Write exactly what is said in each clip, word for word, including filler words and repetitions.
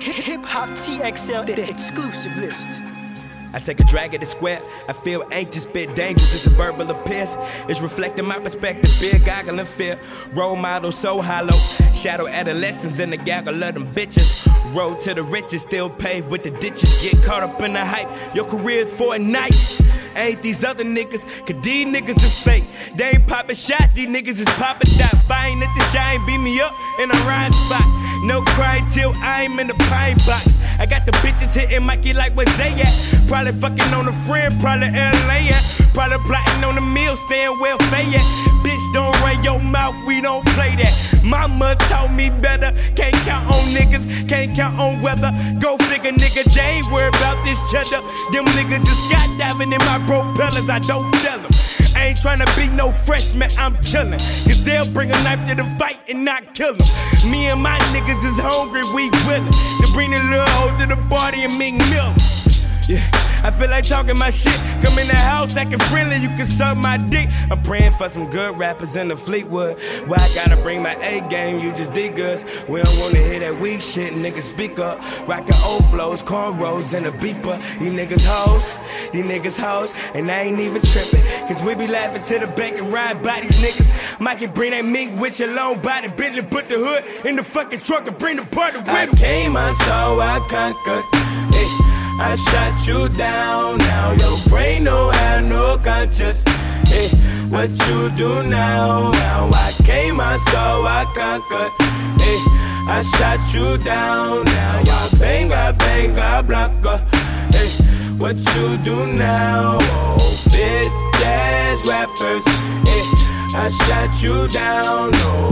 Hip Hop T X L, the exclusive list. I take a drag at the square, I feel anxious, bit dangerous, it's a verbal appearance. It's reflecting my perspective, beer, goggle and fear. Role model so hollow, shadow adolescents in the gaggle of them bitches. Road to the riches, still paved with the ditches. Get caught up in the hype, your career's for a night. Ain't these other niggas, cause these niggas is fake. They ain't poppin' shots, these niggas is poppin' dot. If I ain't at the shine, beat me up in a rhyme spot. No crying till I'm in the pine box. I got the bitches hitting Mikey like where they at. Probably fucking on a friend, probably L A at. Probably plotting on the meal, staying well fed at. Bitch, don't run your mouth, we don't play that. Mama taught me better, can't count on niggas, can't count on weather. Go figure, nigga, they ain't worried about this cheddar. Them niggas just skydiving in my propellers, I don't tell them. I ain't tryna be no freshman, I'm chillin'. Cause they'll bring a knife to the fight and not kill them. Me and my niggas is hungry, we willin' to bring the little hoe to the party and make milk. Yeah, I feel like talking my shit. Come in the house acting friendly, you can suck my dick. I'm praying for some good rappers in the Fleetwood. Why I gotta bring my A game, you just dig us. We don't wanna hear that weak shit, niggas speak up. Rockin' old flows, cornrows and a beeper. These niggas hoes, these niggas hoes, and I ain't even trippin'. Cause we be laughing to the bank and ride by these niggas. Mikey bring that mink with your long body. Bentley put the hood in the fucking truck and bring the party with me. I came, I saw, I conquered. Hey. I shot you down, now your brain don't have no conscience. Hey, what you do now? Now I came, I saw, I conquered. Hey, I shot you down, now y'all bang, I bang, I block her. Hey, what you do now? Oh, bitch ass rappers. Hey, I shot you down, no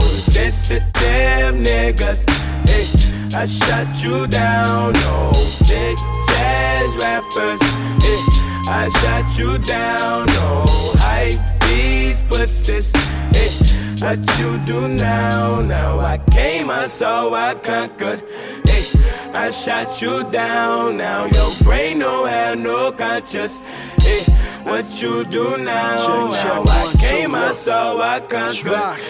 sensitive niggas. Hey, I shot you down, no bitch ass rappers. Eh, I shot you down, no hype these pussies. Eh, what you do now? Now I came, I saw, I conquered. Eh, I shot you down, now your brain don't have no conscience. Eh, what you do now? Check, check, now one, I came, two, I saw, I conquered.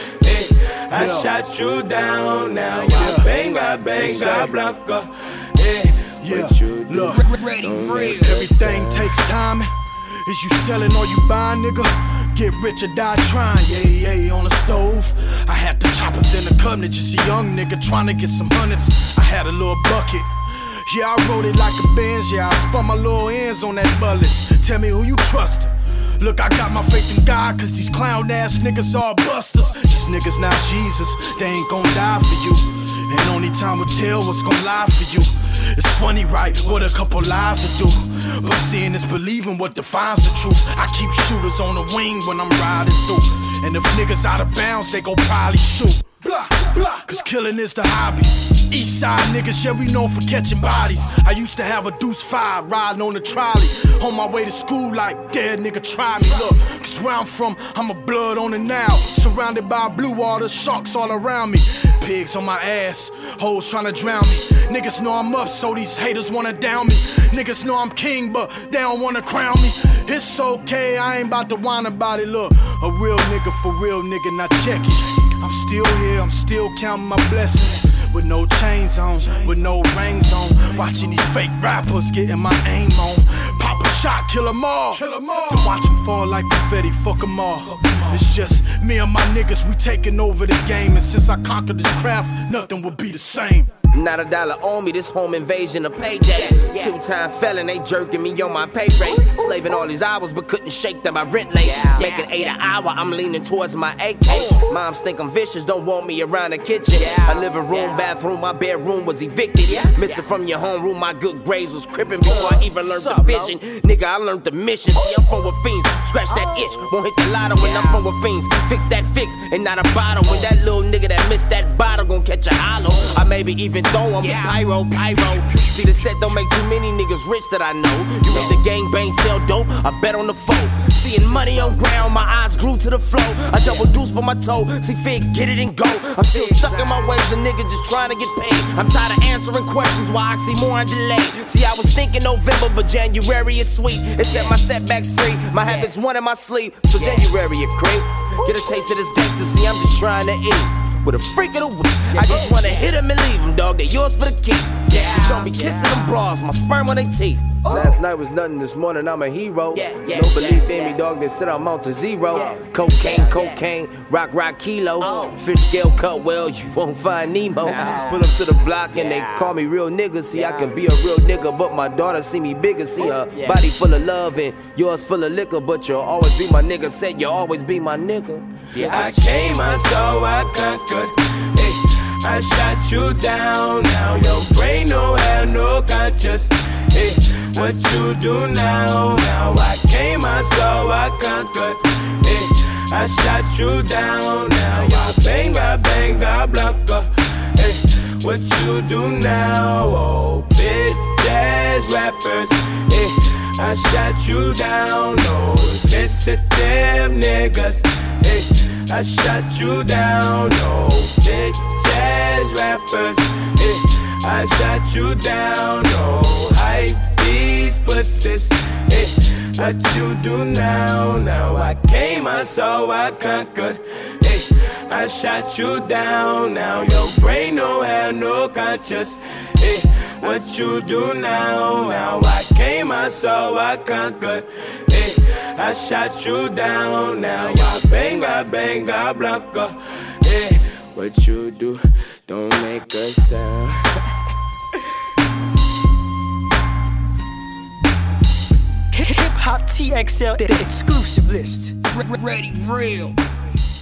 Eh, I yeah. shot you down, now yeah. I bang, I bang, I block her. Eh, Yeah, you look, ready for real. everything takes time. Is you selling or you buying, nigga? Get rich or die trying, yeah, yeah, on the stove. I had the choppers in the cabinet, just a young nigga trying to get some hundreds. I had a little bucket. Yeah, I wrote it like a Benz, yeah, I spun my little ends on that bullets. Tell me who you trustin'. Look, I got my faith in God, cause these clown ass niggas are busters. These niggas not Jesus, they ain't gon' die for you. And only time will tell what's gon' lie for you. It's funny, right, what a couple lies will do. But seeing is believing what defines the truth. I keep shooters on the wing when I'm riding through. And if niggas out of bounds, they gon' probably shoot. Blah, blah, cause killing is the hobby. East side niggas, yeah, we known for catching bodies. I used to have a deuce five riding on the trolley. On my way to school like, dead nigga, try me. Look, cause where I'm from, I'm a blood on the Nile. Surrounded by blue water, sharks all around me. Pigs on my ass, hoes trying to drown me. Niggas know I'm up, so these haters wanna down me. Niggas know I'm king, but they don't wanna crown me. It's okay, I ain't about to whine about it. Look, a real nigga for real nigga, now check it. I'm still here, I'm still counting my blessings. With no chains on, with no rings on. Watching these fake rappers getting my aim on. Pop a shot, kill them all. And watch them fall like confetti, fuck them all. It's just me and my niggas, we taking over the game. And since I conquered this craft, nothing will be the same. Not a dollar on me, this home invasion a payday. Two-time felon, they jerking me on my pay rate. Slaving all these hours, but couldn't shake them, my rent late. Making eight an hour, I'm leaning towards my A K. Moms think I'm vicious, don't want me around the kitchen. A living room, bathroom, my bedroom was evicted. Missing from your homeroom, my good grades was crippin' before I even learned the vision. Nigga, I learned the mission. See, I'm from with fiends, scratch that itch. Won't hit the lotto when I'm from with fiends. Fix that fix, and not a bottle. When that little nigga that missed that bottle gon' catch a hollow. I maybe even though I'm yeah. a pyro, pyro. See, the set don't make too many niggas rich that I know. You either gang bang, sell dope, I bet on the foe. Seeing money on ground, my eyes glued to the flow. I double deuce by my toe, see fig, get it and go. I'm still stuck in my ways, a nigga just trying to get paid. I'm tired of answering questions, why I see more on delay. See, I was thinking November, but January is sweet. It set my setbacks free, my habits one in my sleep. So January a creep. Get a taste of this gangster, see, I'm just trying to eat. with a freak of the week. I just wanna hit them and leave them, dog. They yours for the keep. Yeah, don't be kissing them bras, my sperm on their teeth. Last night was nothing, this morning I'm a hero. Yeah, yeah, no belief yeah, in me, dog, then sit I'm out to zero. Yeah. Cocaine, yeah, cocaine, rock, rock, kilo. Oh. Fish scale cut well, you won't find Nemo. No. Pull up to the block and yeah. they call me real nigga. See, yeah. I can be a real nigga, but my daughter see me bigger. See her yeah. body full of love and yours full of liquor. But you'll always be my nigga, said you'll always be my nigga. Yeah. I came, I saw, I conquered. Hey, I shot you down, now your brain don't have no conscience. Hey, what you do now? Now I came, I saw, I conquered. Hey, I shot you down, now I bang, I bang, I block her. Hey, what you do now? Oh, bitch ass rappers. Hey, I shot you down, no sensitive niggas. Hey, I shot you down, no bitch ass rappers. Hey, I shot you down, no hype these pussies. Hey, what you do now? Now I came, I saw, I conquered. Hey, I shot you down, now your brain don't have no conscience. Hey, what you do now? Now I came, I saw, I conquered. Hey, I shot you down, now I bang, I bang, I block her. Hey, what you do? Don't make a sound. Hip Hop T X L, the exclusive list. Ready, real.